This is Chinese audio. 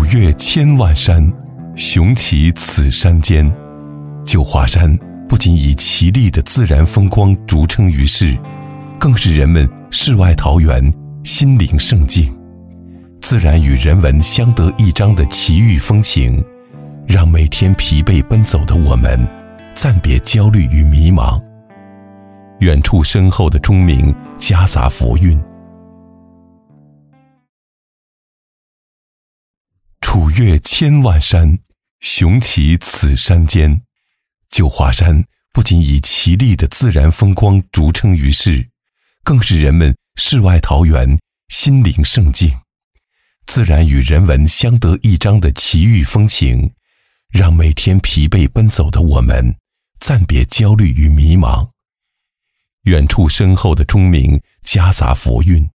越千万山，雄奇此山间。九华山不仅以奇丽的自然风光著称于世，更是人们世外桃源、心灵圣境。自然与人文相得益彰的奇遇风情，让每天疲惫奔走的我们暂别焦虑与迷茫。远处身后的钟鸣夹杂佛韵，楚越千万山，雄奇此山间。九华山不仅以奇丽的自然风光著称于世，更是人们世外桃源、心灵圣境。自然与人文相得益彰的奇遇风情，让每天疲惫奔走的我们暂别焦虑与迷茫。远处身后的钟鸣夹杂佛韵，